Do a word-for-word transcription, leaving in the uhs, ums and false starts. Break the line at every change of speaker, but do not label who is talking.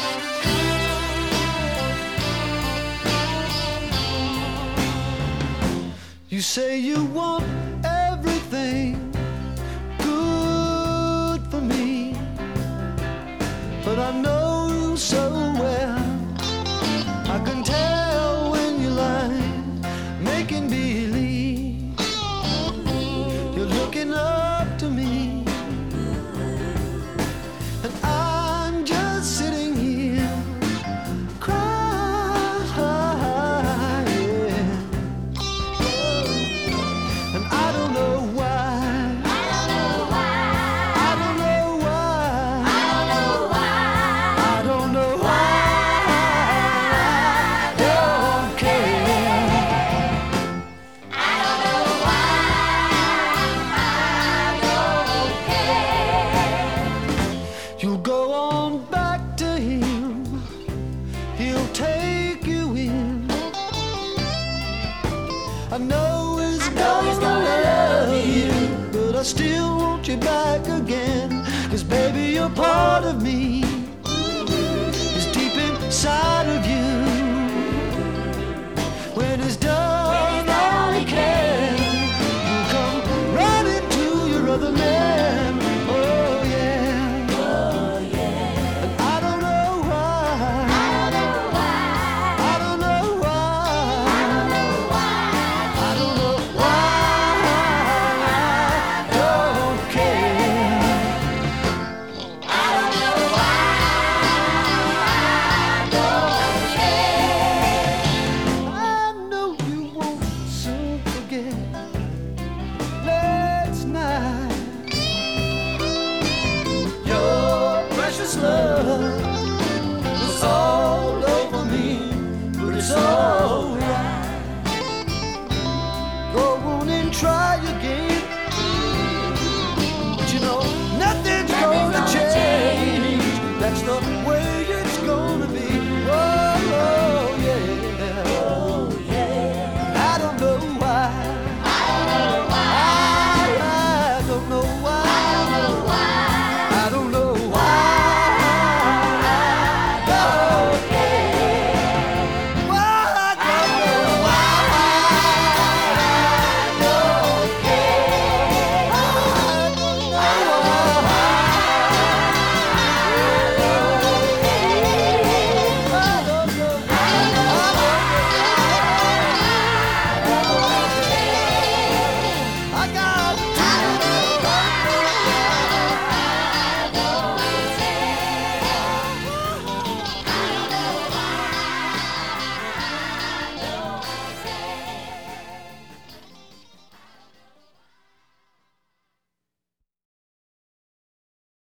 You say you want everything good for me, but I know so well, I can tell when you're lying, making believe you're looking up to me, and I'm just sitting here crying. And I don't know why.
I don't know why.
I don't know why.
I don't know why.
I don't know why. I don't care.
I don't know why. I don't care.
You go on back to him, he'll take you in. I know he's
know he's
gonna
gonna
love
love
you,
you.
but I still want you back again, 'cause baby, you're part of me.